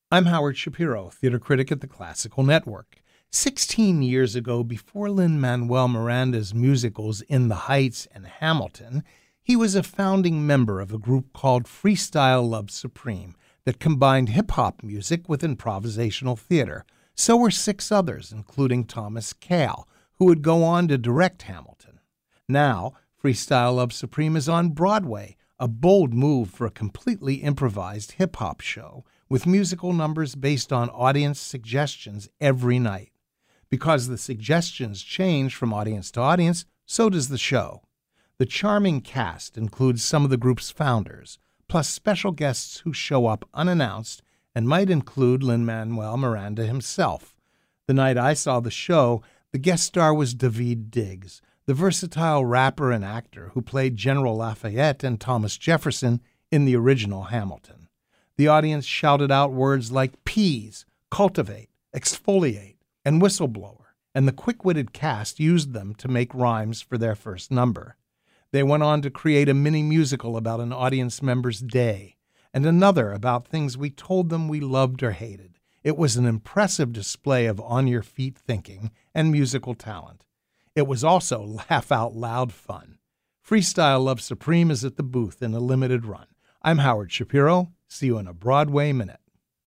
I'm Howard Shapiro, theater critic at the Classical Network. 16 years ago, before Lin-Manuel Miranda's musicals In the Heights and Hamilton, he was a founding member of a group called Freestyle Love Supreme that combined hip-hop music with improvisational theater. So were 6 others, including Thomas Kail, who would go on to direct Hamilton. Now, Freestyle Love Supreme is on Broadway, a bold move for a completely improvised hip-hop show with musical numbers based on audience suggestions every night. Because the suggestions change from audience to audience, so does the show. The charming cast includes some of the group's founders, plus special guests who show up unannounced and might include Lin-Manuel Miranda himself. The night I saw the show, the guest star was Daveed Diggs, the versatile rapper and actor who played General Lafayette and Thomas Jefferson in the original Hamilton. The audience shouted out words like peas, cultivate, exfoliate, and whistleblower, and the quick-witted cast used them to make rhymes for their first number. They went on to create a mini-musical about an audience member's day, and another about things we told them we loved or hated. It was an impressive display of on-your-feet thinking and musical talent. It was also laugh-out-loud fun. Freestyle Love Supreme is at the booth in a limited run. I'm Howard Shapiro. See you in a Broadway Minute.